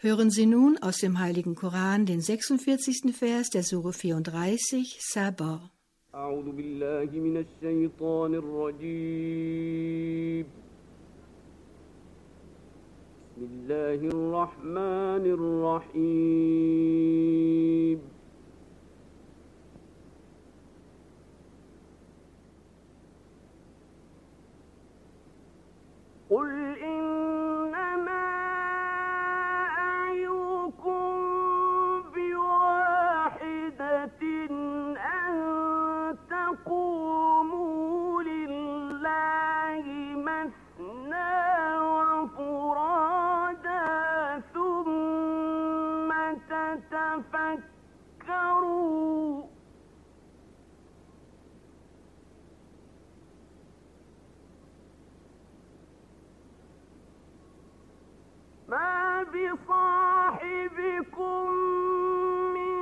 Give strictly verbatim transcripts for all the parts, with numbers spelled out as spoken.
Hören Sie nun aus dem Heiligen Koran den sechsundvierzigsten Vers der Sure vierunddreißig, Sabah. أعوذ بالله من الشيطان الرجيم بسم الله الرحمن الرحيم قل إنما أعظكم بواحدة أن تقوموا لله مثنى وفرادا ثم تتفكروا ما بصاحبكم من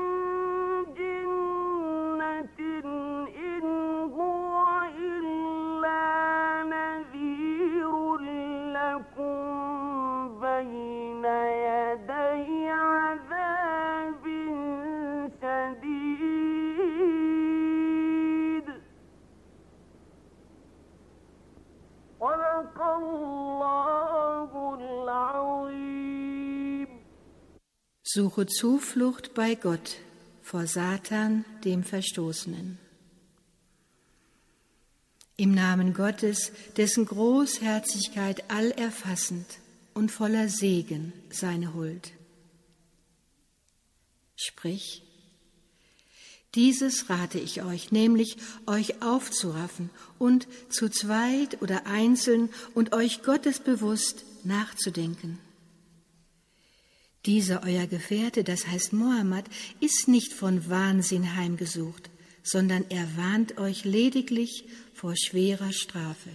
جنة إن هو إلا نذير لكم بين يدي عذاب شديد صدق الله العظيم. Suche Zuflucht bei Gott vor Satan, dem Verstoßenen. Im Namen Gottes, dessen Großherzigkeit allerfassend und voller Segen seine Huld. Sprich, dieses rate ich euch, nämlich euch aufzuraffen und zu zweit oder einzeln und euch gottesbewusst nachzudenken. Dieser euer Gefährte, das heißt Mohammed, ist nicht von Wahnsinn heimgesucht, sondern er warnt euch lediglich vor schwerer Strafe.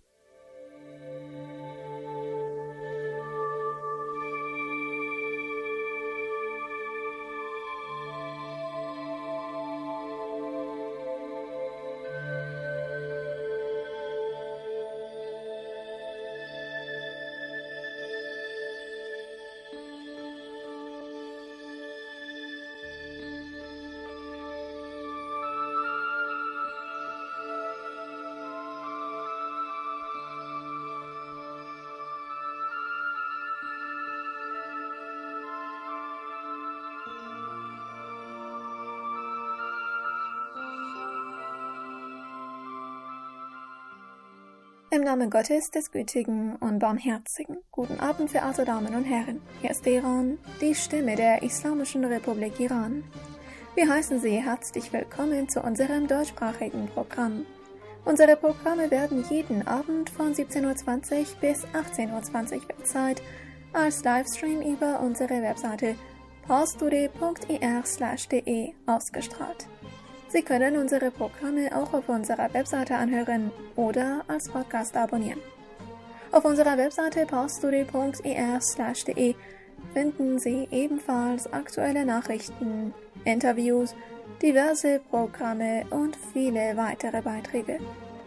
Im Namen Gottes, des Gütigen und Barmherzigen. Guten Abend, verehrte Damen und Herren. Hier ist Iran, die Stimme der Islamischen Republik Iran. Wir heißen Sie herzlich willkommen zu unserem deutschsprachigen Programm. Unsere Programme werden jeden Abend von siebzehn Uhr zwanzig bis achtzehn Uhr zwanzig Weltzeit als Livestream über unsere Webseite paustoday punkt ir slash de ausgestrahlt. Sie können unsere Programme auch auf unserer Webseite anhören oder als Podcast abonnieren. Auf unserer Webseite paustoday punkt ir slash de finden Sie ebenfalls aktuelle Nachrichten, Interviews, diverse Programme und viele weitere Beiträge.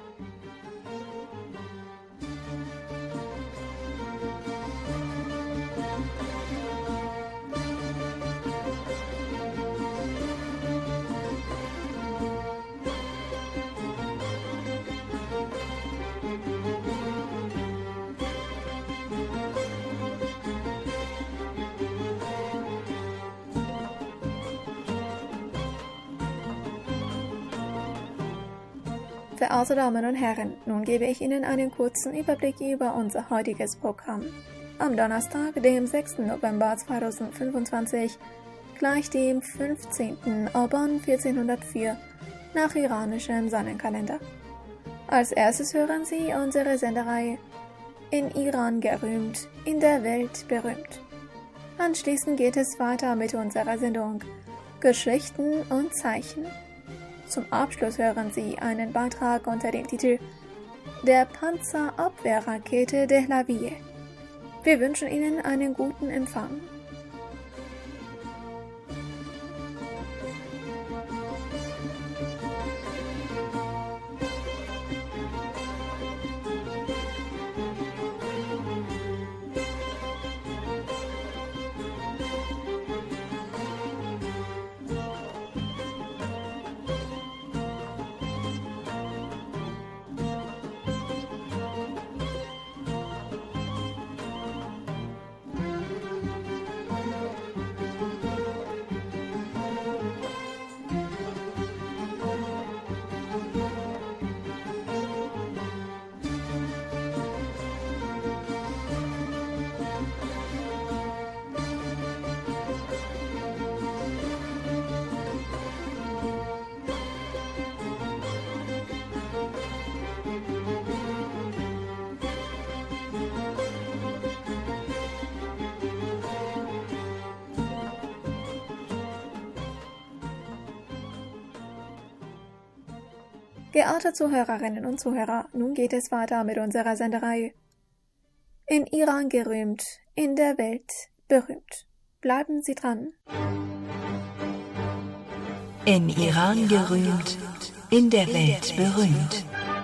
Verehrte Damen und Herren, nun gebe ich Ihnen einen kurzen Überblick über unser heutiges Programm. Am Donnerstag, dem sechsten November zweitausendfünfundzwanzig, gleich dem fünfzehnten Aban vierzehnhundertvier nach iranischem Sonnenkalender. Als erstes hören Sie unsere Sendereihe In Iran gerühmt, in der Welt berühmt. Anschließend geht es weiter mit unserer Sendung Geschichten und Zeichen. Zum Abschluss hören Sie einen Beitrag unter dem Titel Der Panzerabwehrrakete Dehlavie. Wir wünschen Ihnen einen guten Empfang. Geehrte Zuhörerinnen und Zuhörer, nun geht es weiter mit unserer Sendereihe. In Iran gerühmt, in der Welt berühmt. Bleiben Sie dran. In Iran gerühmt, in der Welt berühmt.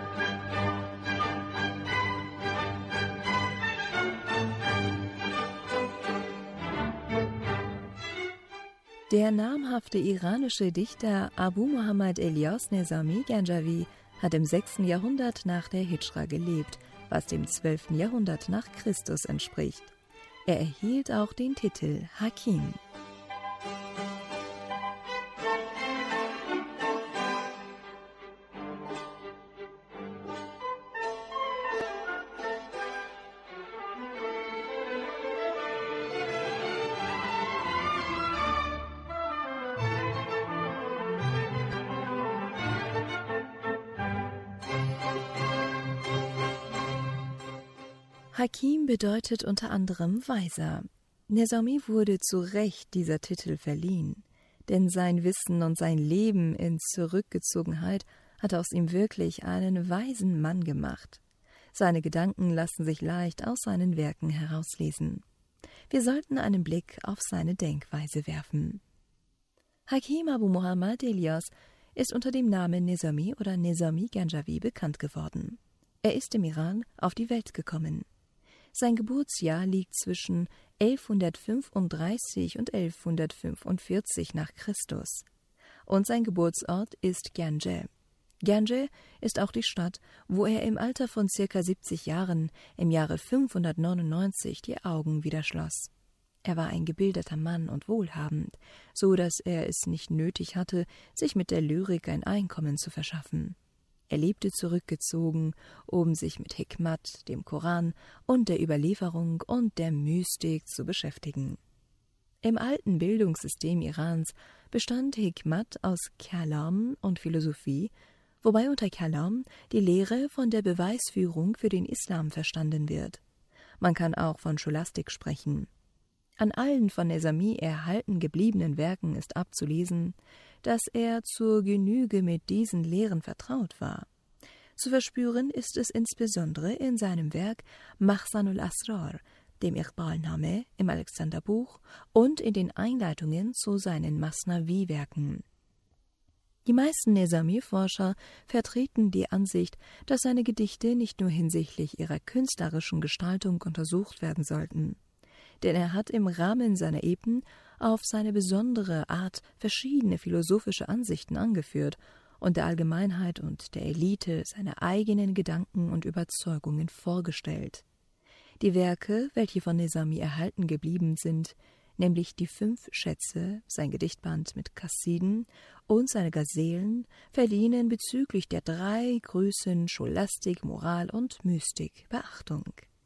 Der namhafte iranische Dichter Abu Muhammad Elias Nezami Ganjavi hat im sechsten Jahrhundert nach der Hidschra gelebt, was dem zwölften Jahrhundert nach Christus entspricht. Er erhielt auch den Titel Hakim. Hakim bedeutet unter anderem Weiser. Nezami wurde zu Recht dieser Titel verliehen, denn sein Wissen und sein Leben in Zurückgezogenheit hat aus ihm wirklich einen weisen Mann gemacht. Seine Gedanken lassen sich leicht aus seinen Werken herauslesen. Wir sollten einen Blick auf seine Denkweise werfen. Hakim Abu Muhammad Elias ist unter dem Namen Nezami oder Nezami Ganjavi bekannt geworden. Er ist im Iran auf die Welt gekommen. Sein Geburtsjahr liegt zwischen elfhundertfünfunddreißig und elfhundertfünfundvierzig nach Christus. Und sein Geburtsort ist Ganje. Ganje ist auch die Stadt, wo er im Alter von circa siebzig Jahren im Jahre fünfhundertneunundneunzig die Augen wieder schloss. Er war ein gebildeter Mann und wohlhabend, so dass er es nicht nötig hatte, sich mit der Lyrik ein Einkommen zu verschaffen. Er lebte zurückgezogen, um sich mit Hikmat, dem Koran und der Überlieferung und der Mystik zu beschäftigen. Im alten Bildungssystem Irans bestand Hikmat aus Kalam und Philosophie, wobei unter Kalam die Lehre von der Beweisführung für den Islam verstanden wird. Man kann auch von Scholastik sprechen. An allen von Nezami erhalten gebliebenen Werken ist abzulesen, dass er zur Genüge mit diesen Lehren vertraut war. Zu verspüren ist es insbesondere in seinem Werk Mahsanul Asrar, dem Iqbal-Name im Alexanderbuch und in den Einleitungen zu seinen Masnavi-Werken. Die meisten Nezami-Forscher vertreten die Ansicht, dass seine Gedichte nicht nur hinsichtlich ihrer künstlerischen Gestaltung untersucht werden sollten. Denn er hat im Rahmen seiner Epen auf seine besondere Art verschiedene philosophische Ansichten angeführt und der Allgemeinheit und der Elite seine eigenen Gedanken und Überzeugungen vorgestellt. Die Werke, welche von Nezami erhalten geblieben sind, nämlich die fünf Schätze, sein Gedichtband mit Kassiden und seine Gazelen, verdienen bezüglich der drei Größen Scholastik, Moral und Mystik Beachtung.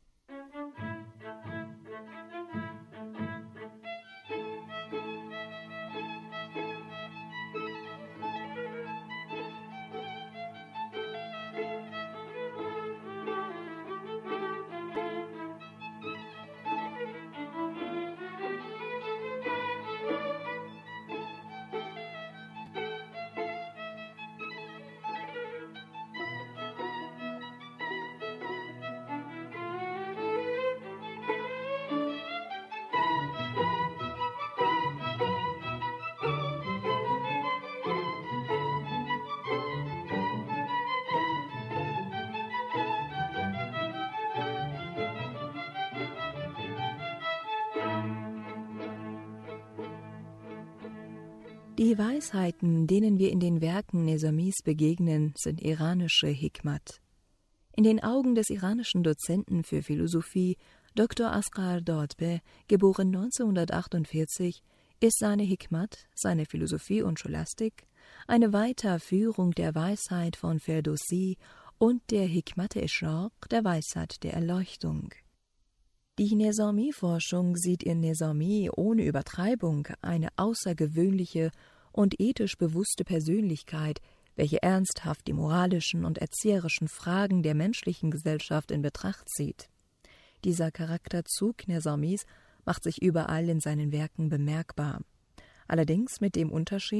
Die Weisheiten, denen wir in den Werken Nezamis begegnen, sind iranische Hikmat. In den Augen des iranischen Dozenten für Philosophie, Doktor Asghar Dodbeh, geboren neunzehnhundertachtundvierzig, ist seine Hikmat, seine Philosophie und Scholastik, eine Weiterführung der Weisheit von Ferdowsi und der Hikmat-e-Ishraq, der Weisheit der Erleuchtung. Die Nezami-Forschung sieht in Nezami ohne Übertreibung eine außergewöhnliche und ethisch bewusste Persönlichkeit, welche ernsthaft die moralischen und erzieherischen Fragen der menschlichen Gesellschaft in Betracht zieht. Dieser Charakterzug Nezamis macht sich überall in seinen Werken bemerkbar. Allerdings mit dem Unterschied,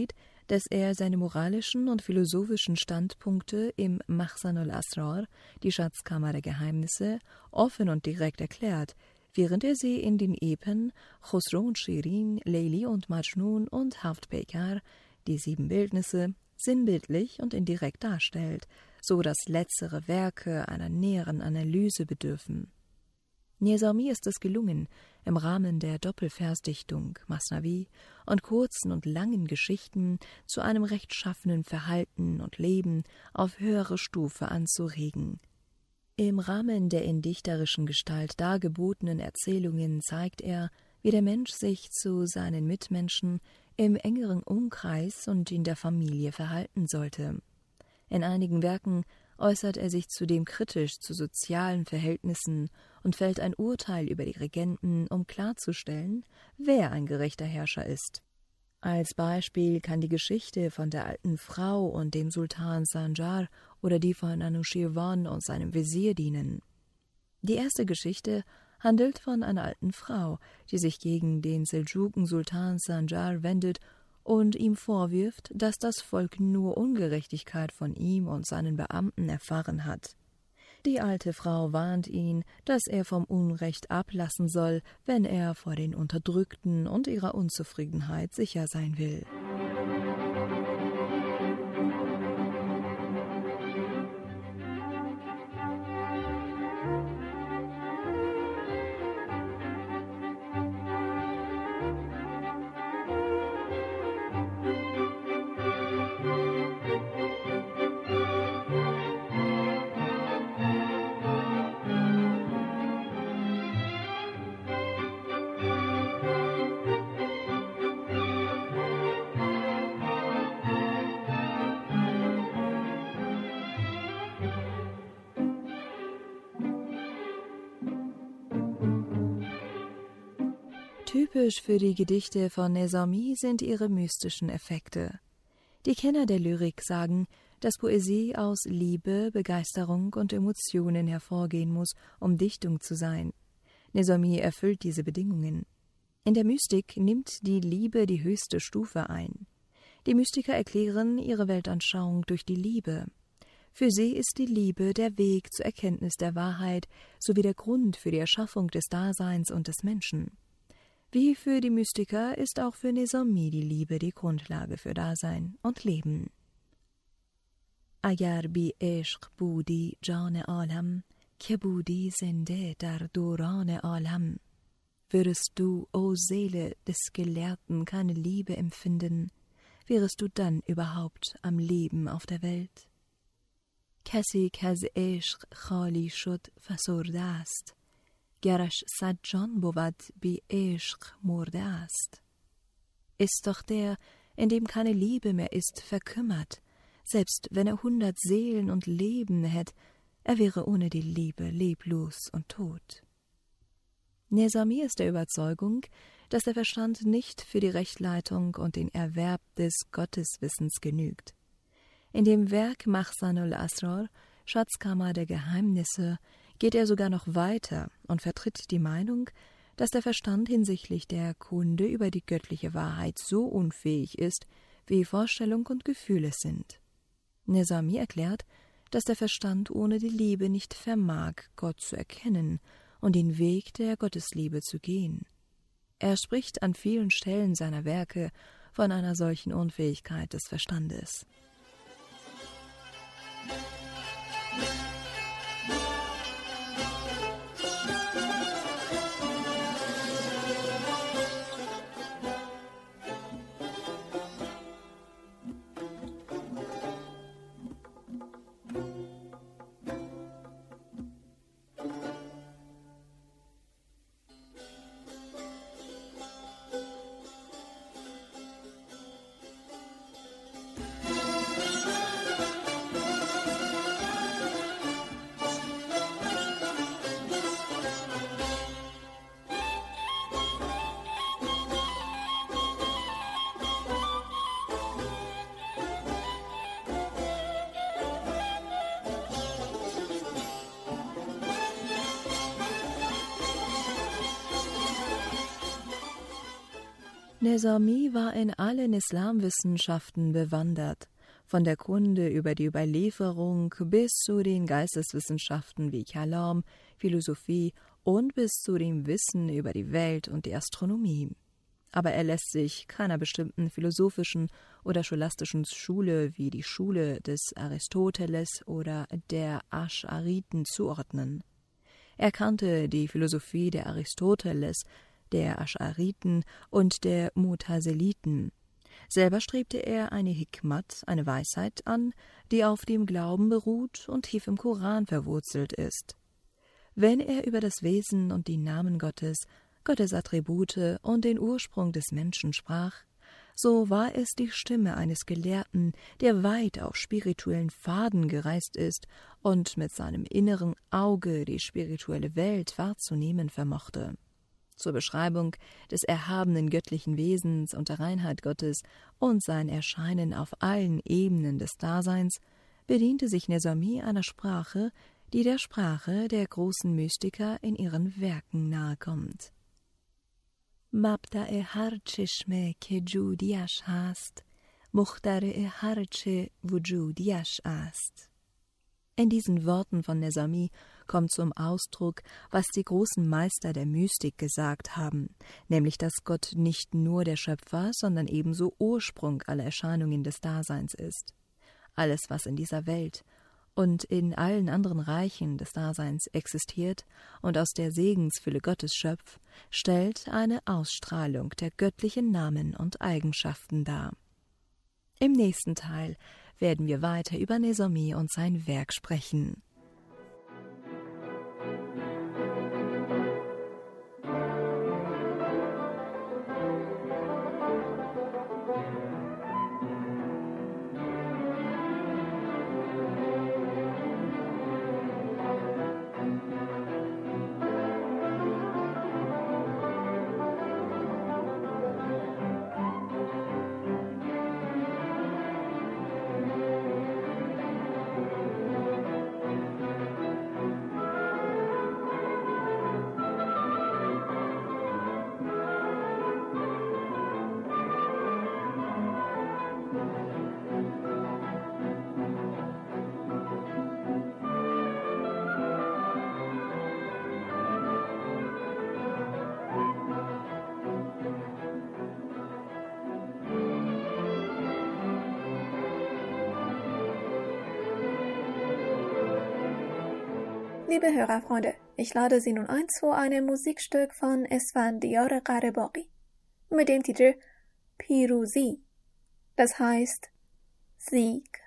dass er seine moralischen und philosophischen Standpunkte im Mahzan al-Asrar, die Schatzkammer der Geheimnisse, offen und direkt erklärt, während er sie in den Epen Khosrow und Shirin, Leili und Majnun und Haft Peykar, die sieben Bildnisse, sinnbildlich und indirekt darstellt, so dass letztere Werke einer näheren Analyse bedürfen. Nizami ist es gelungen, im Rahmen der Doppelversdichtung Masnavi und kurzen und langen Geschichten zu einem rechtschaffenen Verhalten und Leben auf höhere Stufe anzuregen. Im Rahmen der in dichterischen Gestalt dargebotenen Erzählungen zeigt er, wie der Mensch sich zu seinen Mitmenschen im engeren Umkreis und in der Familie verhalten sollte. In einigen Werken äußert er sich zudem kritisch zu sozialen Verhältnissen und fällt ein Urteil über die Regenten, um klarzustellen, wer ein gerechter Herrscher ist. Als Beispiel kann die Geschichte von der alten Frau und dem Sultan Sanjar oder die von Anushirwan und seinem Wesir dienen. Die erste Geschichte handelt von einer alten Frau, die sich gegen den Seldschuken-Sultan Sanjar wendet und ihm vorwirft, dass das Volk nur Ungerechtigkeit von ihm und seinen Beamten erfahren hat. Die alte Frau warnt ihn, dass er vom Unrecht ablassen soll, wenn er vor den Unterdrückten und ihrer Unzufriedenheit sicher sein will. Typisch für die Gedichte von Nizami sind ihre mystischen Effekte. Die Kenner der Lyrik sagen, dass Poesie aus Liebe, Begeisterung und Emotionen hervorgehen muss, um Dichtung zu sein. Nizami erfüllt diese Bedingungen. In der Mystik nimmt die Liebe die höchste Stufe ein. Die Mystiker erklären ihre Weltanschauung durch die Liebe. Für sie ist die Liebe der Weg zur Erkenntnis der Wahrheit sowie der Grund für die Erschaffung des Daseins und des Menschen. Wie für die Mystiker ist auch für Nizami die Liebe die Grundlage für Dasein und Leben. Agar bi ishq budi jane alam, ke budi zinde dar dorane alam. Würdest du, o Seele des Gelehrten, keine Liebe empfinden, wärest du dann überhaupt am Leben auf der Welt? Kasi kaz ishq khali shud fasurde ast. Gerash sad jan bovad bi ishq murde ast. Ist doch der, in dem keine Liebe mehr ist, verkümmert. Selbst wenn er hundert Seelen und Leben hätt, er wäre ohne die Liebe leblos und tot. Nizami ist der Überzeugung, dass der Verstand nicht für die Rechtleitung und den Erwerb des Gotteswissens genügt. In dem Werk Mahzan al-Asrar, Schatzkammer der Geheimnisse, geht er sogar noch weiter und vertritt die Meinung, dass der Verstand hinsichtlich der Kunde über die göttliche Wahrheit so unfähig ist, wie Vorstellung und Gefühl es sind. Nizami erklärt, dass der Verstand ohne die Liebe nicht vermag, Gott zu erkennen und den Weg der Gottesliebe zu gehen. Er spricht an vielen Stellen seiner Werke von einer solchen Unfähigkeit des Verstandes. Nezami war in allen Islamwissenschaften bewandert, von der Kunde über die Überlieferung bis zu den Geisteswissenschaften wie Kalam, Philosophie und bis zu dem Wissen über die Welt und die Astronomie. Aber er lässt sich keiner bestimmten philosophischen oder scholastischen Schule wie die Schule des Aristoteles oder der Asch'ariten zuordnen. Er kannte die Philosophie der Aristoteles, der Asch'ariten und der Mutaseliten. Selber strebte er eine Hikmat, eine Weisheit an, die auf dem Glauben beruht und tief im Koran verwurzelt ist. Wenn er über das Wesen und die Namen Gottes, Gottes Attribute und den Ursprung des Menschen sprach, so war es die Stimme eines Gelehrten, der weit auf spirituellen Pfaden gereist ist und mit seinem inneren Auge die spirituelle Welt wahrzunehmen vermochte. Zur Beschreibung des erhabenen göttlichen Wesens und der Reinheit Gottes und sein Erscheinen auf allen Ebenen des Daseins bediente sich Nezami einer Sprache, die der Sprache der großen Mystiker in ihren Werken nahekommt. مبدأ هر چشمه که جودیش هست مخترع هر چه وجودیش است. In diesen Worten von Nezami kommt zum Ausdruck, was die großen Meister der Mystik gesagt haben, nämlich dass Gott nicht nur der Schöpfer, sondern ebenso Ursprung aller Erscheinungen des Daseins ist. Alles, was in dieser Welt und in allen anderen Reichen des Daseins existiert und aus der Segensfülle Gottes schöpft, stellt eine Ausstrahlung der göttlichen Namen und Eigenschaften dar. Im nächsten Teil werden wir weiter über Nezami und sein Werk sprechen. Liebe Hörerfreunde, ich lade Sie nun ein zu einem Musikstück von Esfandiar Qarebaghi mit dem Titel Piruzi, das heißt Sieg.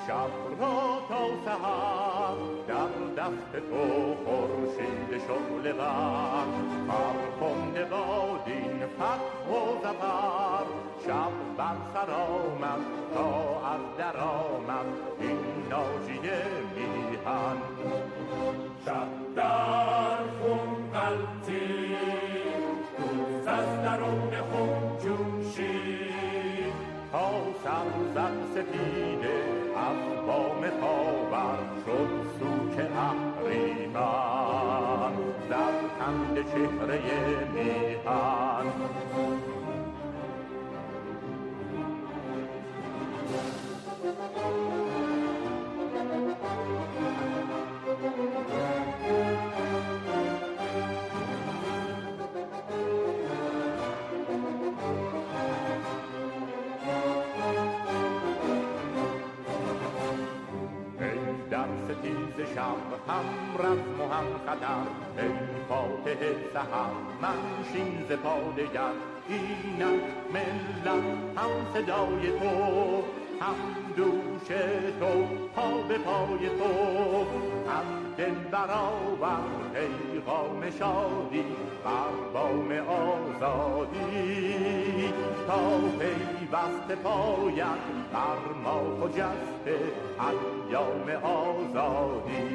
شب را تا سحر در دست تو خورشید شعله ور فرخنده باد این فتح و ظفر شب بر سر آمد تا از در آمد این ناجیه میهن شب در خون غلطید روز از درون خون جوشید تا سر زد سپیده از بام پاور شد سوک اهریمن در خند چهره میهن ستیز شب هم رزم و هم خطر ای فاتح سحر منشین ز پادگر اینک ملت هم صدای تو هم دوش تو پا به پای تو از دل برآور پیغام شادی بر بام آزادی تا پیوسته پاید بر ما خجسته ایام آزادی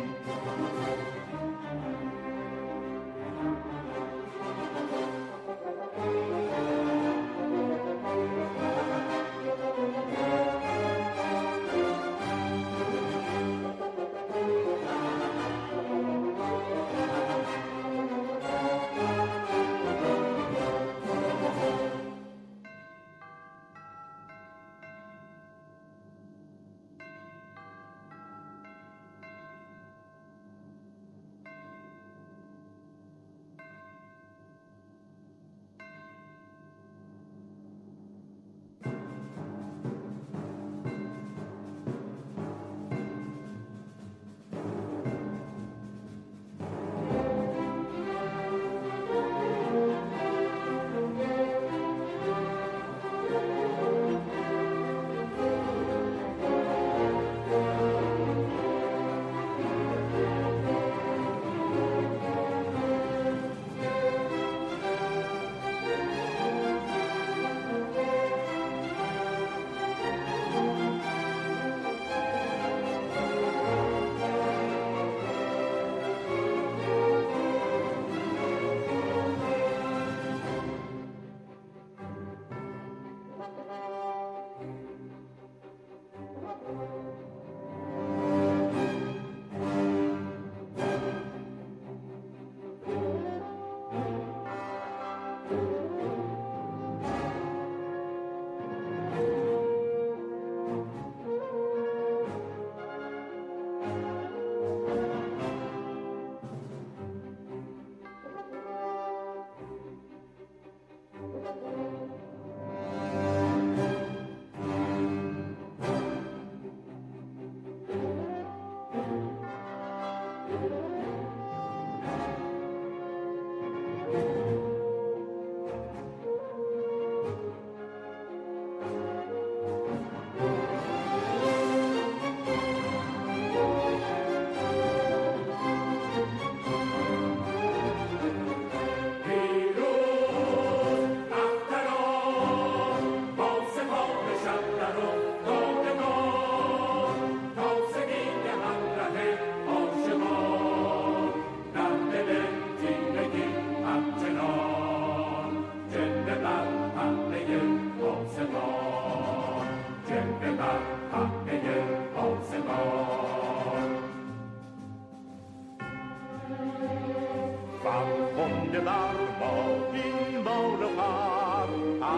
فرخنده بر ما این بار و پر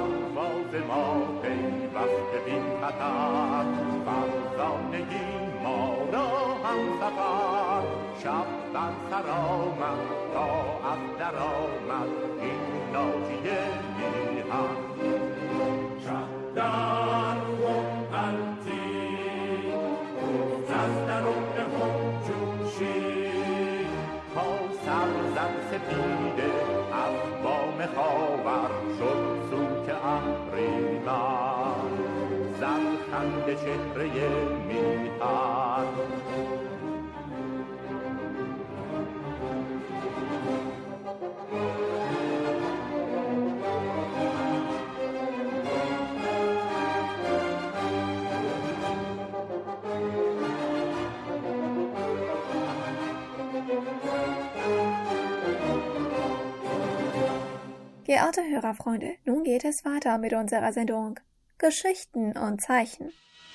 پرواز ما پیوسته بین خطر فرزانگی ما را هم سفر شب بر سر آمد تا از در آمد این ناجیه میهن شب در خون غلطید روز از درون خون جوشید تا سر زد سپیده از بام خاور شد سوک اهریمن زد خنده שחריה מתחת. Geehrte Hörerfreunde, nun geht es weiter mit unserer Sendung Geschichten und Zeichen.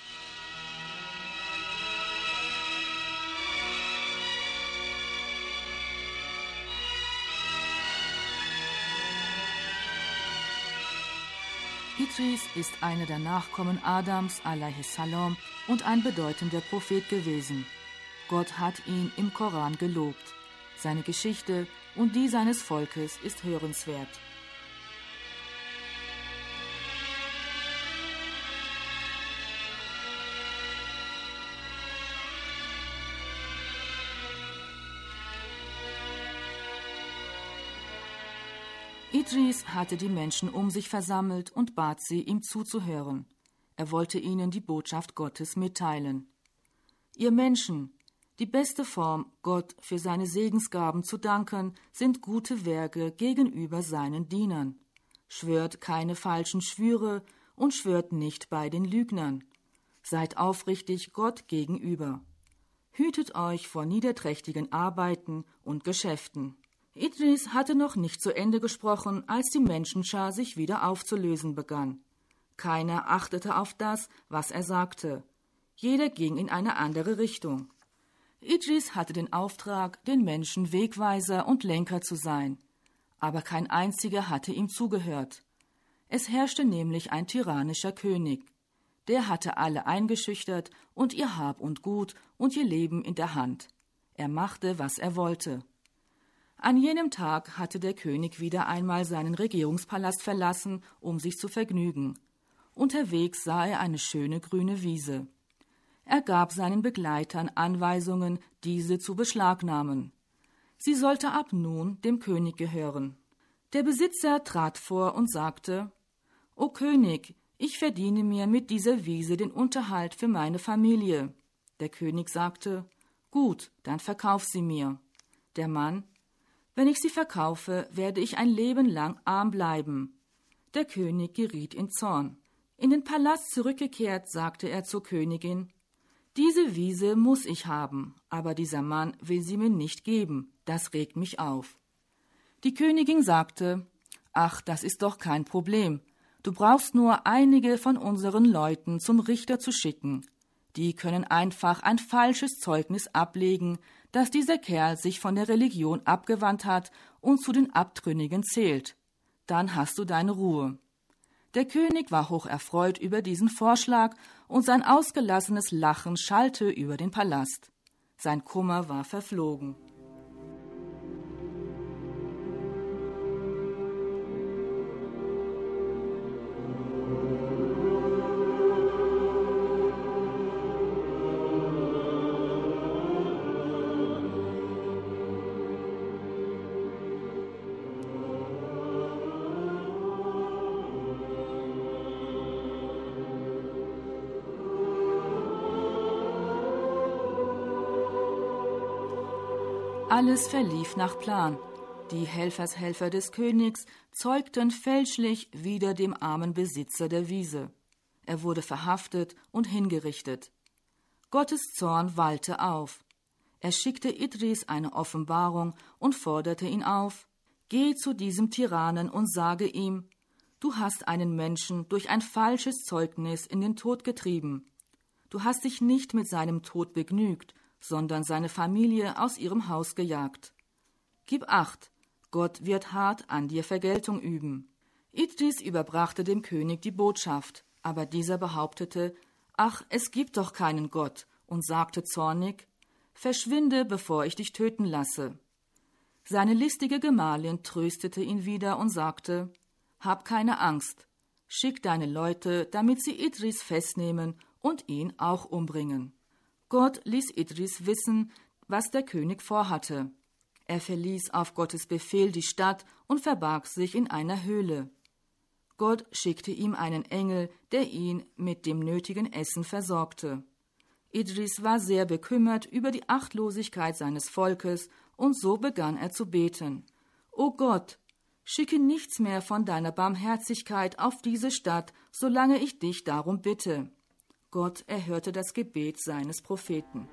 Idris ist einer der Nachkommen Adams alaihi salam und ein bedeutender Prophet gewesen. Gott hat ihn im Koran gelobt. Seine Geschichte und die seines Volkes ist hörenswert. Idris hatte die Menschen um sich versammelt und bat sie, ihm zuzuhören. Er wollte ihnen die Botschaft Gottes mitteilen. Ihr Menschen, die beste Form, Gott für seine Segensgaben zu danken, sind gute Werke gegenüber seinen Dienern. Schwört keine falschen Schwüre und schwört nicht bei den Lügnern. Seid aufrichtig Gott gegenüber. Hütet euch vor niederträchtigen Arbeiten und Geschäften. Idris hatte noch nicht zu Ende gesprochen, als die Menschenschar sich wieder aufzulösen begann. Keiner achtete auf das, was er sagte. Jeder ging in eine andere Richtung. Idris hatte den Auftrag, den Menschen Wegweiser und Lenker zu sein. Aber kein einziger hatte ihm zugehört. Es herrschte nämlich ein tyrannischer König. Der hatte alle eingeschüchtert und ihr Hab und Gut und ihr Leben in der Hand. Er machte, was er wollte. An jenem Tag hatte der König wieder einmal seinen Regierungspalast verlassen, um sich zu vergnügen. Unterwegs sah er eine schöne grüne Wiese. Er gab seinen Begleitern Anweisungen, diese zu beschlagnahmen. Sie sollte ab nun dem König gehören. Der Besitzer trat vor und sagte: »O König, ich verdiene mir mit dieser Wiese den Unterhalt für meine Familie.« Der König sagte: »Gut, dann verkauf sie mir.« Der Mann: »Wenn ich sie verkaufe, werde ich ein Leben lang arm bleiben.« Der König geriet in Zorn. In den Palast zurückgekehrt, sagte er zur Königin: »Diese Wiese muss ich haben, aber dieser Mann will sie mir nicht geben. Das regt mich auf.« Die Königin sagte: »Ach, das ist doch kein Problem. Du brauchst nur einige von unseren Leuten zum Richter zu schicken. Die können einfach ein falsches Zeugnis ablegen, dass dieser Kerl sich von der Religion abgewandt hat und zu den Abtrünnigen zählt. Dann hast du deine Ruhe.« Der König war hocherfreut über diesen Vorschlag und sein ausgelassenes Lachen schallte über den Palast. Sein Kummer war verflogen. Alles verlief nach Plan. Die Helfershelfer des Königs zeugten fälschlich wider dem armen Besitzer der Wiese. Er wurde verhaftet und hingerichtet. Gottes Zorn wallte auf. Er schickte Idris eine Offenbarung und forderte ihn auf: »Geh zu diesem Tyrannen und sage ihm: Du hast einen Menschen durch ein falsches Zeugnis in den Tod getrieben. Du hast dich nicht mit seinem Tod begnügt, sondern seine Familie aus ihrem Haus gejagt. Gib acht, Gott wird hart an dir Vergeltung üben.« Idris überbrachte dem König die Botschaft, aber dieser behauptete: »Ach, es gibt doch keinen Gott«, und sagte zornig: »Verschwinde, bevor ich dich töten lasse.« Seine listige Gemahlin tröstete ihn wieder und sagte: »Hab keine Angst, schick deine Leute, damit sie Idris festnehmen und ihn auch umbringen.« Gott ließ Idris wissen, was der König vorhatte. Er verließ auf Gottes Befehl die Stadt und verbarg sich in einer Höhle. Gott schickte ihm einen Engel, der ihn mit dem nötigen Essen versorgte. Idris war sehr bekümmert über die Achtlosigkeit seines Volkes, und so begann er zu beten. »O Gott, schicke nichts mehr von deiner Barmherzigkeit auf diese Stadt, solange ich dich darum bitte.« Gott erhörte das Gebet seines Propheten.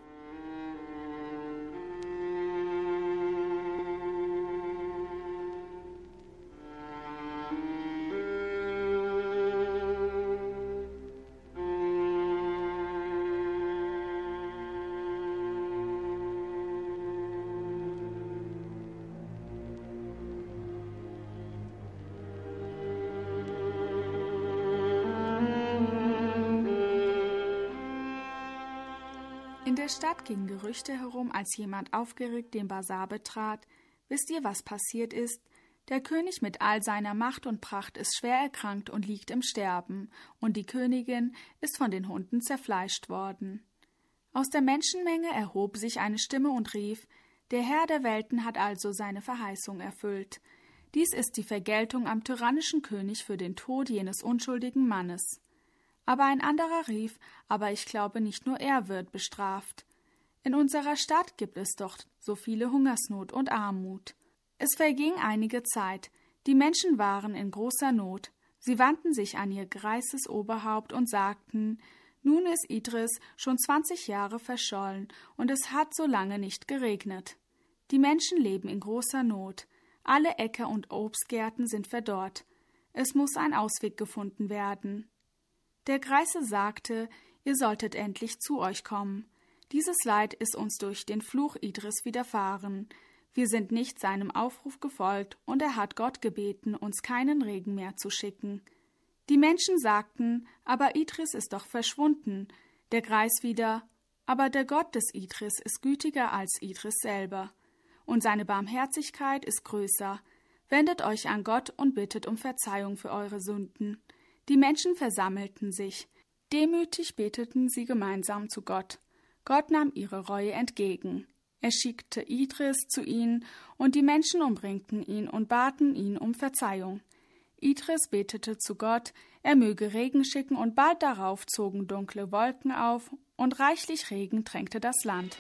In der Stadt gingen Gerüchte herum, als jemand aufgeregt den Basar betrat. Wisst ihr, was passiert ist? Der König mit all seiner Macht und Pracht ist schwer erkrankt und liegt im Sterben, und die Königin ist von den Hunden zerfleischt worden. Aus der Menschenmenge erhob sich eine Stimme und rief: Der Herr der Welten hat also seine Verheißung erfüllt. Dies ist die Vergeltung am tyrannischen König für den Tod jenes unschuldigen Mannes. Aber ein anderer rief: Aber ich glaube, nicht nur er wird bestraft. In unserer Stadt gibt es doch so viele Hungersnot und Armut. Es verging einige Zeit. Die Menschen waren in großer Not. Sie wandten sich an ihr greises Oberhaupt und sagten: Nun ist Idris schon zwanzig Jahre verschollen, und es hat so lange nicht geregnet. Die Menschen leben in großer Not. Alle Äcker und Obstgärten sind verdorrt. Es muss ein Ausweg gefunden werden. Der Greise sagte: Ihr solltet endlich zu euch kommen. Dieses Leid ist uns durch den Fluch Idris widerfahren. Wir sind nicht seinem Aufruf gefolgt, und er hat Gott gebeten, uns keinen Regen mehr zu schicken. Die Menschen sagten: Aber Idris ist doch verschwunden. Der Greis wieder: Aber der Gott des Idris ist gütiger als Idris selber, und seine Barmherzigkeit ist größer. Wendet euch an Gott und bittet um Verzeihung für eure Sünden. Die Menschen versammelten sich. Demütig beteten sie gemeinsam zu Gott. Gott nahm ihre Reue entgegen. Er schickte Idris zu ihnen, und die Menschen umringten ihn und baten ihn um Verzeihung. Idris betete zu Gott, er möge Regen schicken, und bald darauf zogen dunkle Wolken auf, und reichlich Regen tränkte das Land.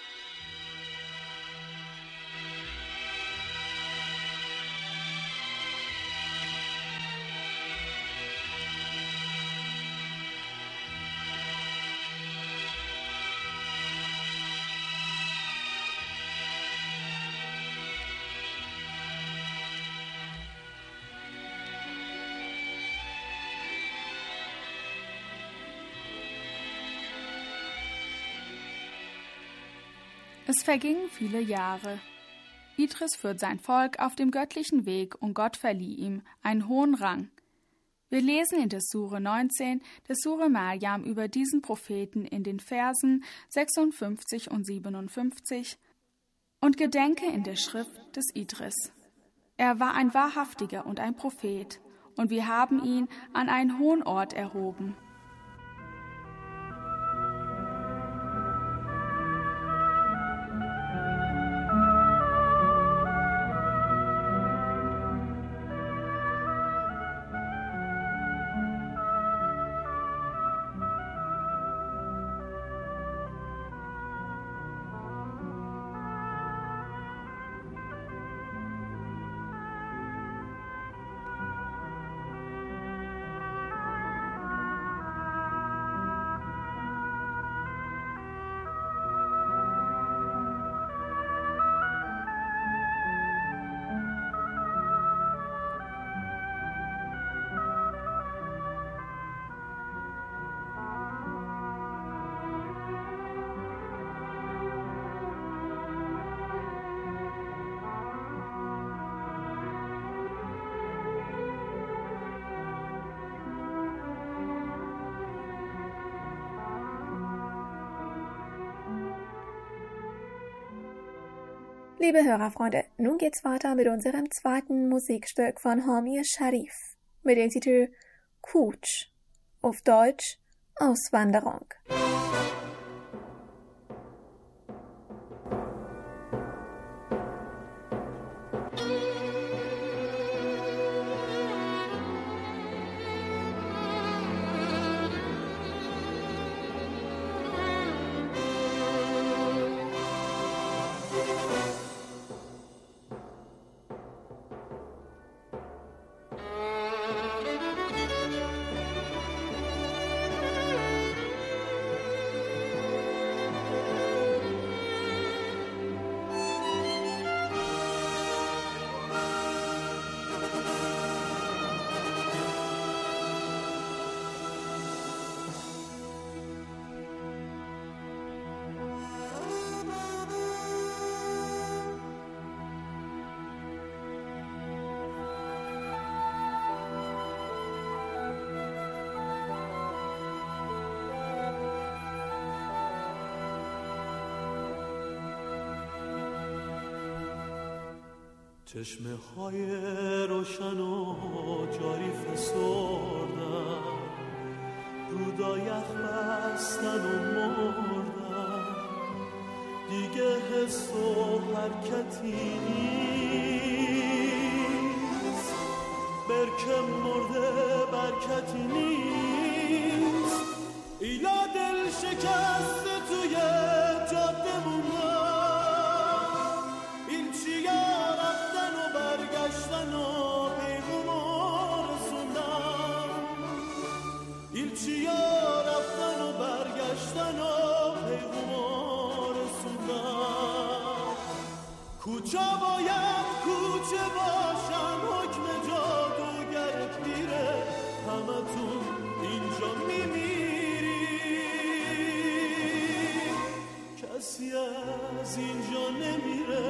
Es vergingen viele Jahre. Idris führt sein Volk auf dem göttlichen Weg, und Gott verlieh ihm einen hohen Rang. Wir lesen in der Sure neunzehn der Sure Maryam über diesen Propheten in den Versen sechsundfünfzig und siebenundfünfzig: Und gedenke in der Schrift des Idris. Er war ein Wahrhaftiger und ein Prophet, und wir haben ihn an einen hohen Ort erhoben. Liebe Hörerfreunde, nun geht's weiter mit unserem zweiten Musikstück von Hamir Sharif mit dem Titel Kutsch, auf Deutsch Auswanderung. چشمه های روشن و جاری فسردن، رودا یخ بستن و مردن، دیگه حس و حرکتی نیست، برکه مرده برکتی نیست، ایلا دل شکسته توی جاده موندن، این چیا رفتن و برگشتن و پیغام رسوندن، این چیا رفتن و برگشتن و پیغام رسوندن، کوچه باید کوچه باشن، حکم جادوگرت میره، همتون اینجا میمیری، کسی از اینجا نمیره.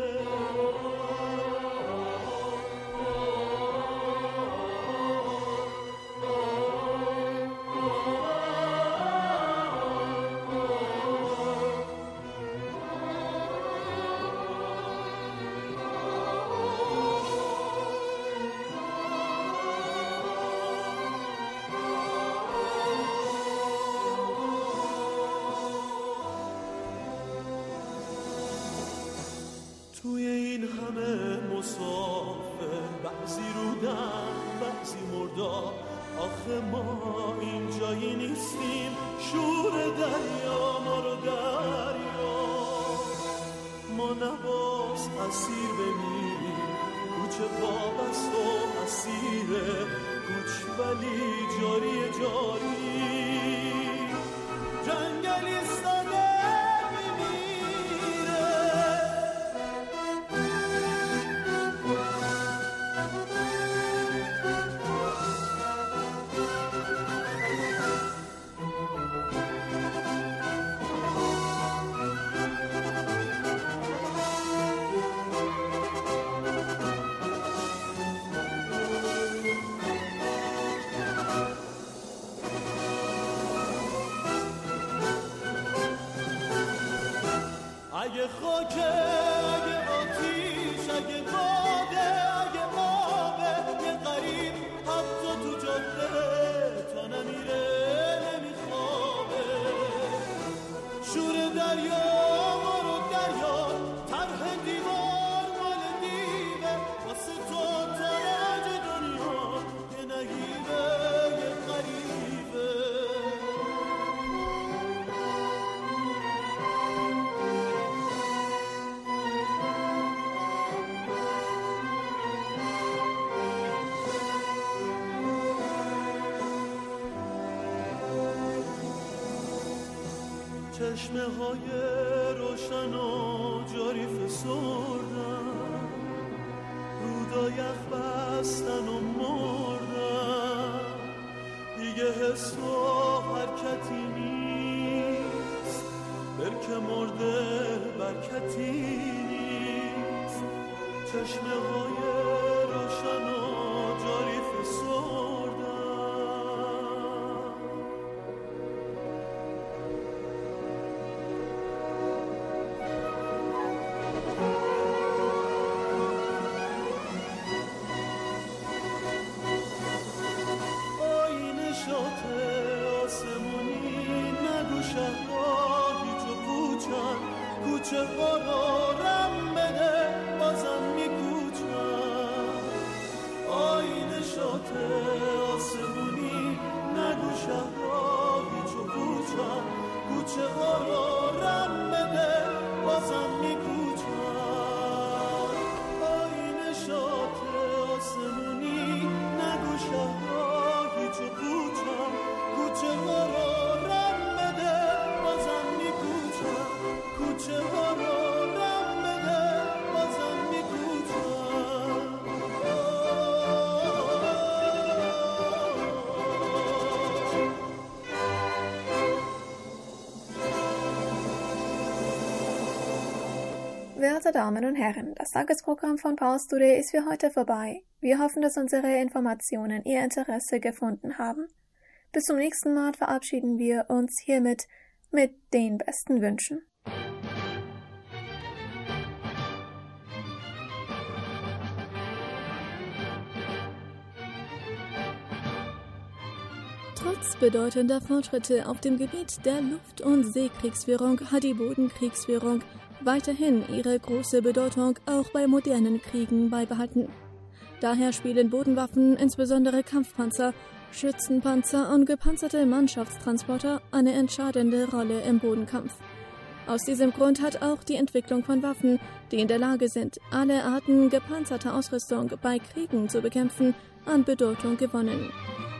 توی این همه مسافر، بعضی رودن بعضی مردا، آخه ما اینجایی نیستیم، شور دریا ما رو دریا، ما نباز اسیر بمیریم، کوچه وابست و اسیره، کوچ ولی جاری جاری، جنگلیستانه اگه خاکه، اگه آتیش، اگه باده، اگه آبه، یه غریب حتی تو جاده تا نمیره نمیخوابه، شور دریا ما رو دریا، طرح دیوار مال دیوه، واسه تو تاج دنیا یه نگیبه یه غریبه. چشمه های روشن و جاری فسردن، رودا یخ بستن و مردن، دیگه حس و حرکتی نیست، برکه مرده برکتی نیست، چشمه های روشن و جاری فسردن. آسمونی نگو شهرها هیچ و پوچن، کوچه ها رو رم بده بازم میکوچن، آینه شاته آسمونی نگو شهرها هیچ و پوچن، کوچه ها رو رم بده بازم میکوچن، آینه شاته آسمونی نگو شهرها هیچ و پوچن، کوچه ها رو رم بده بازم میکوچن، کوچه ها رو رم بده بازم میکوچن. Werte Damen und Herren, das Tagesprogramm von Pause Today ist für heute vorbei. Wir hoffen, dass unsere Informationen Ihr Interesse gefunden haben. Bis zum nächsten Mal verabschieden wir uns hiermit mit den besten Wünschen. Trotz bedeutender Fortschritte auf dem Gebiet der Luft- und Seekriegsführung hat die Bodenkriegsführung weiterhin ihre große Bedeutung auch bei modernen Kriegen beibehalten. Daher spielen Bodenwaffen, insbesondere Kampfpanzer, Schützenpanzer und gepanzerte Mannschaftstransporter eine entscheidende Rolle im Bodenkampf. Aus diesem Grund hat auch die Entwicklung von Waffen, die in der Lage sind, alle Arten gepanzerter Ausrüstung bei Kriegen zu bekämpfen, an Bedeutung gewonnen.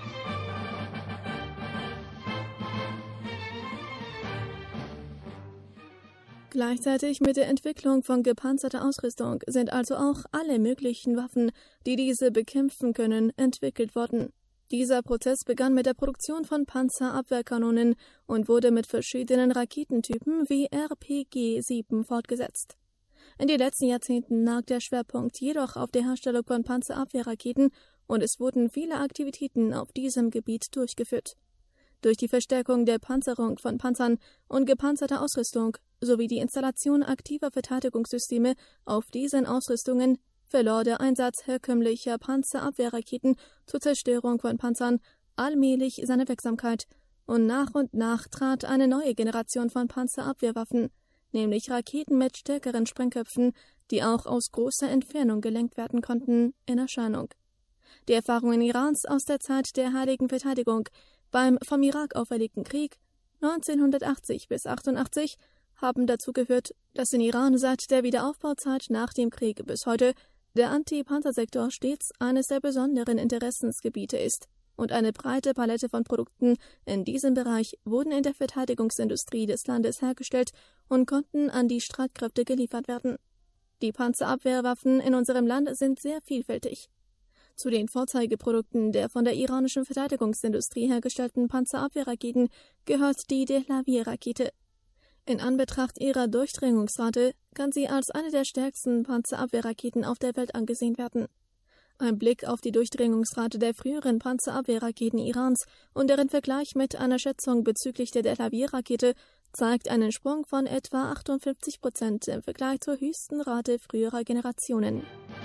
Gleichzeitig mit der Entwicklung von gepanzerter Ausrüstung sind also auch alle möglichen Waffen, die diese bekämpfen können, entwickelt worden. Dieser Prozess begann mit der Produktion von Panzerabwehrkanonen und wurde mit verschiedenen Raketentypen wie R P G sieben fortgesetzt. In den letzten Jahrzehnten lag der Schwerpunkt jedoch auf der Herstellung von Panzerabwehrraketen und es wurden viele Aktivitäten auf diesem Gebiet durchgeführt. Durch die Verstärkung der Panzerung von Panzern und gepanzerter Ausrüstung sowie die Installation aktiver Verteidigungssysteme auf diesen Ausrüstungen verlor der Einsatz herkömmlicher Panzerabwehrraketen zur Zerstörung von Panzern allmählich seine Wirksamkeit und nach und nach trat eine neue Generation von Panzerabwehrwaffen, nämlich Raketen mit stärkeren Sprengköpfen, die auch aus großer Entfernung gelenkt werden konnten, in Erscheinung. Die Erfahrungen Irans aus der Zeit der Heiligen Verteidigung beim vom Irak auferlegten Krieg neunzehnhundertachtzig bis achtundachtzig haben dazu geführt, dass in Iran seit der Wiederaufbauzeit nach dem Krieg bis heute der Anti-Panzer-Sektor stets eines der besonderen Interessensgebiete ist und eine breite Palette von Produkten in diesem Bereich wurden in der Verteidigungsindustrie des Landes hergestellt und konnten an die Streitkräfte geliefert werden. Die Panzerabwehrwaffen in unserem Land sind sehr vielfältig. Zu den Vorzeigeprodukten der von der iranischen Verteidigungsindustrie hergestellten Panzerabwehrraketen gehört die Dehlavier-Rakete. In Anbetracht ihrer Durchdringungsrate kann sie als eine der stärksten Panzerabwehrraketen auf der Welt angesehen werden. Ein Blick auf die Durchdringungsrate der früheren Panzerabwehrraketen Irans und deren Vergleich mit einer Schätzung bezüglich der Dehlavier-Rakete zeigt einen Sprung von etwa achtundfünfzig Prozent im Vergleich zur höchsten Rate früherer Generationen.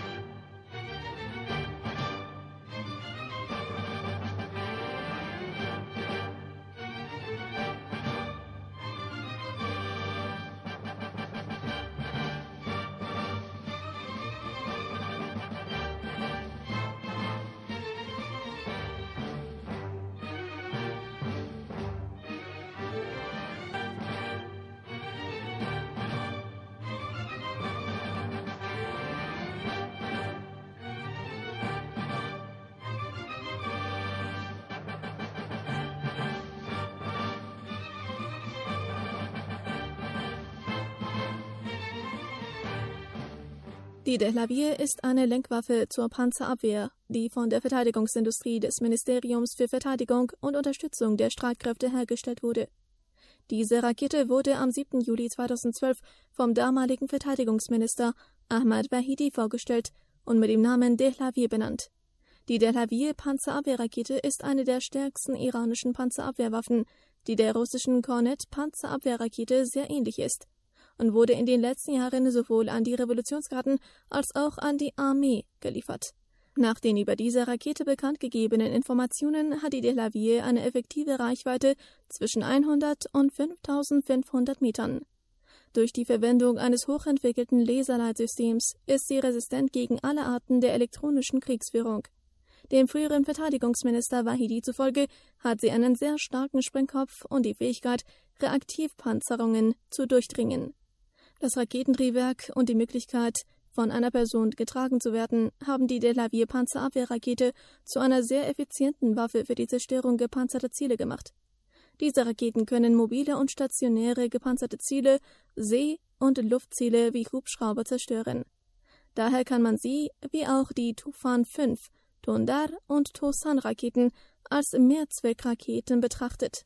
Die Dehlavier ist eine Lenkwaffe zur Panzerabwehr, die von der Verteidigungsindustrie des Ministeriums für Verteidigung und Unterstützung der Streitkräfte hergestellt wurde. Diese Rakete wurde am siebten Juli zweitausendzwölf vom damaligen Verteidigungsminister Ahmad Vahidi vorgestellt und mit dem Namen Dehlavier benannt. Die Dehlavier-Panzerabwehrrakete ist eine der stärksten iranischen Panzerabwehrwaffen, die der russischen Kornet-Panzerabwehrrakete sehr ähnlich ist, und wurde in den letzten Jahren sowohl an die Revolutionsgarden als auch an die Armee geliefert. Nach den über diese Rakete bekannt gegebenen Informationen hat die Dehlavier eine effektive Reichweite zwischen hundert und fünftausendfünfhundert Metern. Durch die Verwendung eines hochentwickelten Laserleitsystems ist sie resistent gegen alle Arten der elektronischen Kriegsführung. Dem früheren Verteidigungsminister Vahidi zufolge hat sie einen sehr starken Sprengkopf und die Fähigkeit, Reaktivpanzerungen zu durchdringen. Das Raketentriebwerk und die Möglichkeit, von einer Person getragen zu werden, haben die Dehlavier-Panzerabwehrrakete zu einer sehr effizienten Waffe für die Zerstörung gepanzerter Ziele gemacht. Diese Raketen können mobile und stationäre gepanzerte Ziele, See- und Luftziele wie Hubschrauber zerstören. Daher kann man sie, wie auch die Tufan fünf, Tundar und Tosan-Raketen, als Mehrzweckraketen betrachtet.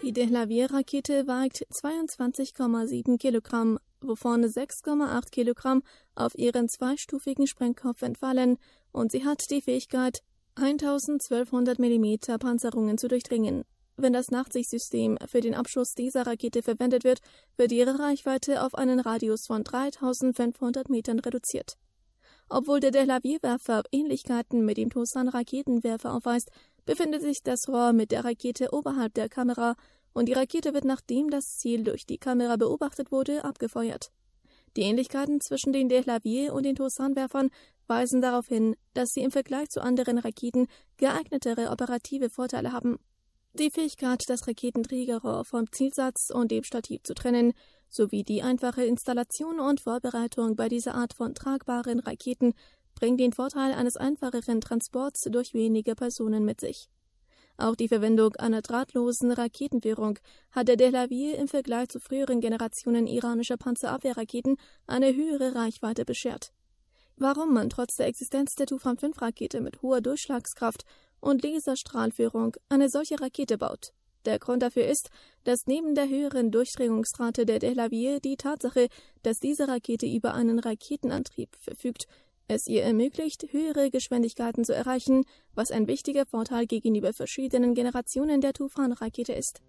Die Delavier-Rakete wiegt zweiundzwanzig Komma sieben Kilogramm, wovon sechs Komma acht Kilogramm auf ihren zweistufigen Sprengkopf entfallen, und sie hat die Fähigkeit, eintausendzwölfhundert Millimeter Panzerungen zu durchdringen. Wenn das Nachtsichtssystem für den Abschuss dieser Rakete verwendet wird, wird ihre Reichweite auf einen Radius von dreitausendfünfhundert Metern reduziert. Obwohl der Delavier-Werfer Ähnlichkeiten mit dem Tosan-Raketenwerfer aufweist, befindet sich das Rohr mit der Rakete oberhalb der Kamera und die Rakete wird, nachdem das Ziel durch die Kamera beobachtet wurde, abgefeuert. Die Ähnlichkeiten zwischen den Delavier- und den Tosan-Werfern weisen darauf hin, dass sie im Vergleich zu anderen Raketen geeignetere operative Vorteile haben. Die Fähigkeit, das Raketenträgerrohr vom Zielsatz und dem Stativ zu trennen, sowie die einfache Installation und Vorbereitung bei dieser Art von tragbaren Raketen bringt den Vorteil eines einfacheren Transports durch wenige Personen mit sich. Auch die Verwendung einer drahtlosen Raketenführung hat der Delavier im Vergleich zu früheren Generationen iranischer Panzerabwehrraketen eine höhere Reichweite beschert. Warum man trotz der Existenz der Tufan fünf Rakete mit hoher Durchschlagskraft und Laserstrahlführung eine solche Rakete baut? Der Grund dafür ist, dass neben der höheren Durchdringungsrate der Delavier die Tatsache, dass diese Rakete über einen Raketenantrieb verfügt, es ihr ermöglicht, höhere Geschwindigkeiten zu erreichen, was ein wichtiger Vorteil gegenüber verschiedenen Generationen der Tufan-Rakete ist.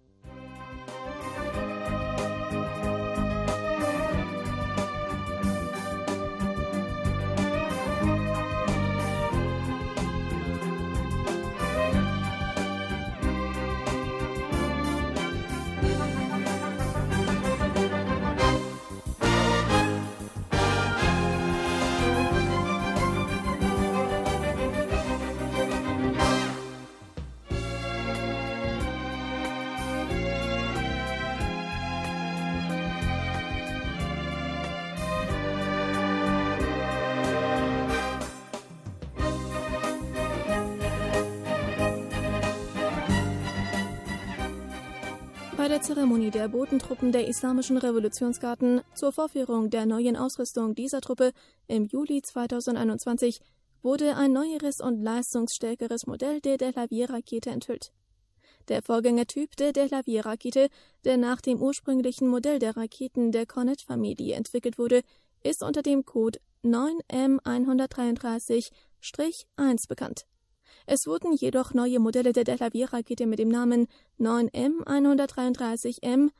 Bei der Zeremonie der Bodentruppen der Islamischen Revolutionsgarden zur Vorführung der neuen Ausrüstung dieser Truppe im Juli zweitausendeinundzwanzig wurde ein neueres und leistungsstärkeres Modell der Delavier-Rakete enthüllt. Der Vorgängertyp der Delavier-Rakete, der nach dem ursprünglichen Modell der Raketen der Cornet-Familie entwickelt wurde, ist unter dem Code neun M hundertdreiunddreißig eins bekannt. Es wurden jedoch neue Modelle der Delavier-Rakete mit dem Namen neun M hundertdreiunddreißig M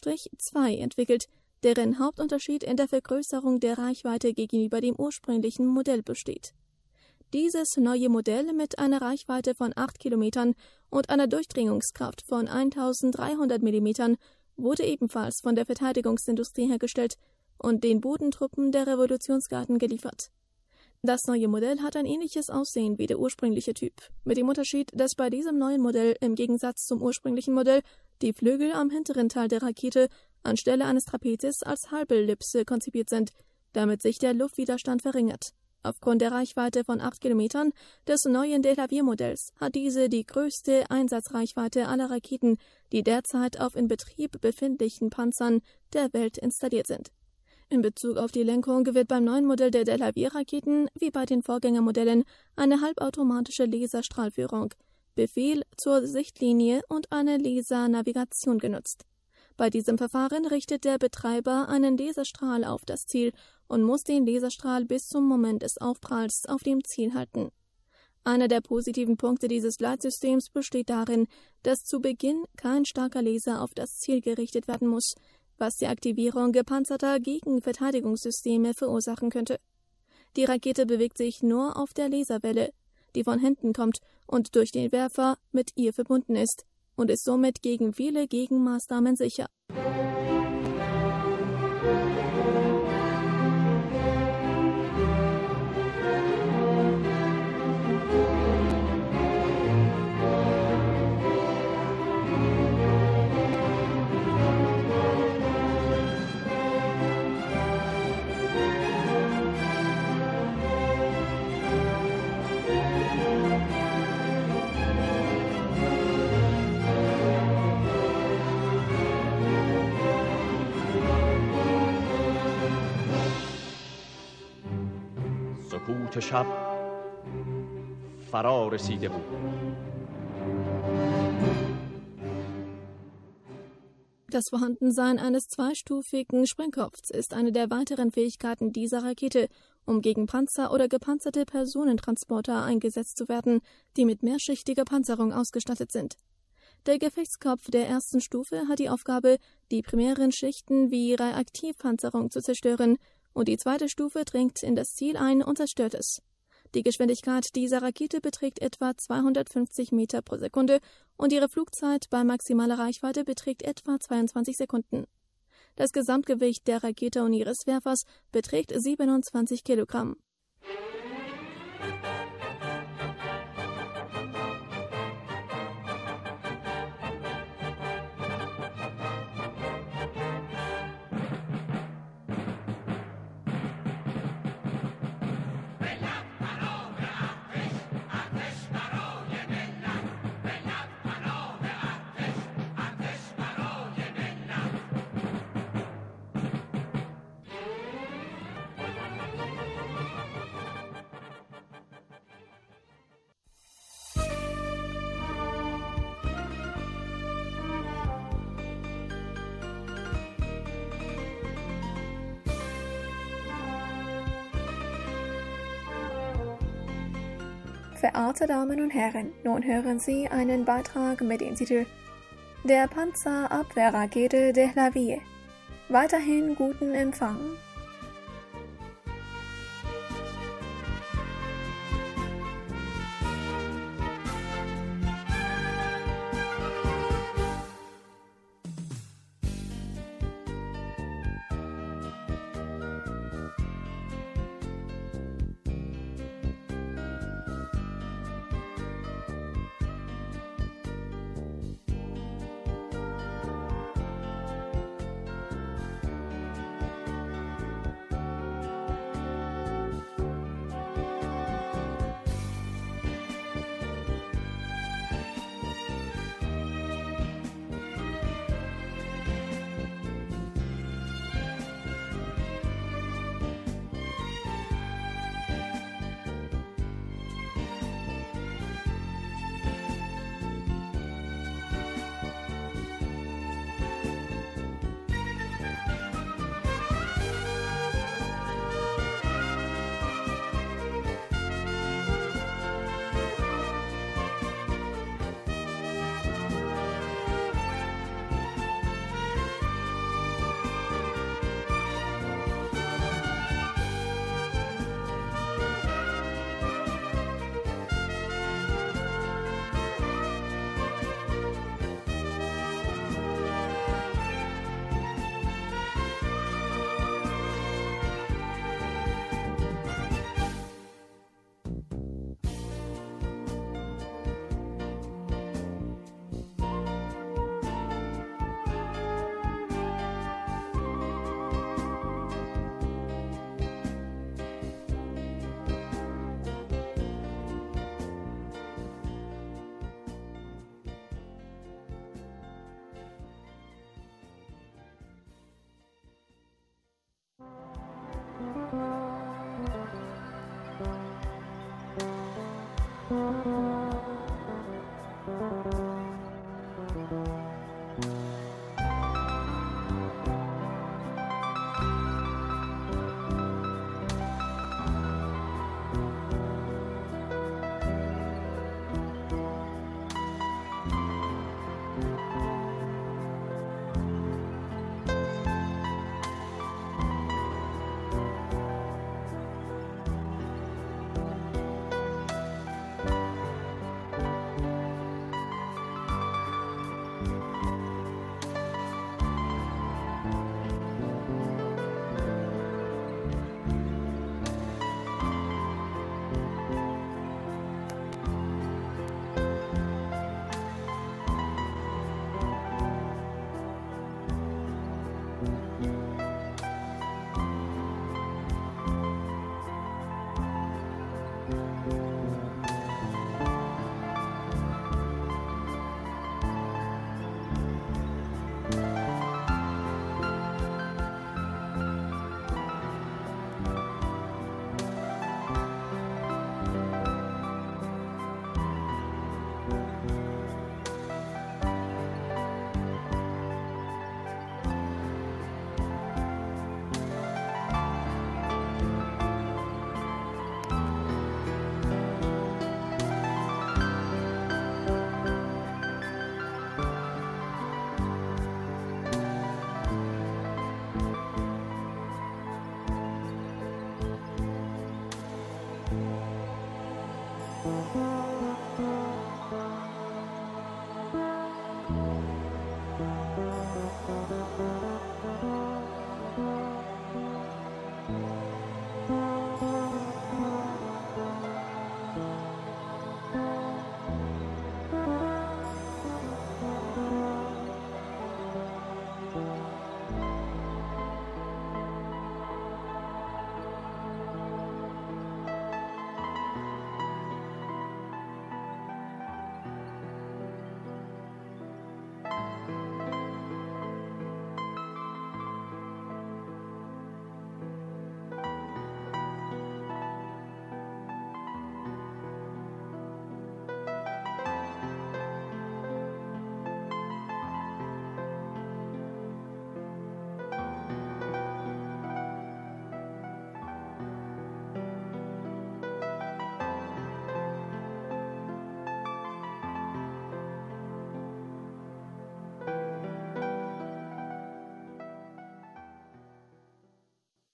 zwei entwickelt, deren Hauptunterschied in der Vergrößerung der Reichweite gegenüber dem ursprünglichen Modell besteht. Dieses neue Modell mit einer Reichweite von acht Kilometern und einer Durchdringungskraft von eintausenddreihundert Millimetern wurde ebenfalls von der Verteidigungsindustrie hergestellt und den Bodentruppen der Revolutionsgarden geliefert. Das neue Modell hat ein ähnliches Aussehen wie der ursprüngliche Typ, mit dem Unterschied, dass bei diesem neuen Modell im Gegensatz zum ursprünglichen Modell die Flügel am hinteren Teil der Rakete anstelle eines Trapezes als halbe Ellipse konzipiert sind, damit sich der Luftwiderstand verringert. Aufgrund der Reichweite von acht Kilometern des neuen Delavier-Modells hat diese die größte Einsatzreichweite aller Raketen, die derzeit auf in Betrieb befindlichen Panzern der Welt installiert sind. In Bezug auf die Lenkung wird beim neuen Modell der Delavier-Raketen, wie bei den Vorgängermodellen, eine halbautomatische Laserstrahlführung, Befehl zur Sichtlinie und eine Lasernavigation genutzt. Bei diesem Verfahren richtet der Betreiber einen Laserstrahl auf das Ziel und muss den Laserstrahl bis zum Moment des Aufpralls auf dem Ziel halten. Einer der positiven Punkte dieses Leitsystems besteht darin, dass zu Beginn kein starker Laser auf das Ziel gerichtet werden muss, was die Aktivierung gepanzerter Gegenverteidigungssysteme verursachen könnte. Die Rakete bewegt sich nur auf der Laserwelle, die von hinten kommt und durch den Werfer mit ihr verbunden ist, und ist somit gegen viele Gegenmaßnahmen sicher. سکوت شب فرا رسیده بود. Das Vorhandensein eines zweistufigen Sprengkopfs ist eine der weiteren Fähigkeiten dieser Rakete, um gegen Panzer oder gepanzerte Personentransporter eingesetzt zu werden, die mit mehrschichtiger Panzerung ausgestattet sind. Der Gefechtskopf der ersten Stufe hat die Aufgabe, die primären Schichten wie Reaktivpanzerung zu zerstören, und die zweite Stufe dringt in das Ziel ein und zerstört es. Die Geschwindigkeit dieser Rakete beträgt etwa zweihundertfünfzig Meter pro Sekunde und ihre Flugzeit bei maximaler Reichweite beträgt etwa zweiundzwanzig Sekunden. Das Gesamtgewicht der Rakete und ihres Werfers beträgt siebenundzwanzig Kilogramm. Verehrte Damen und Herren, nun hören Sie einen Beitrag mit dem Titel Der Panzerabwehrrakete Delavier. Weiterhin guten Empfang.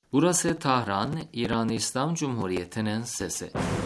Burası Tahran, İran İslam Cumhuriyeti'nin sesi.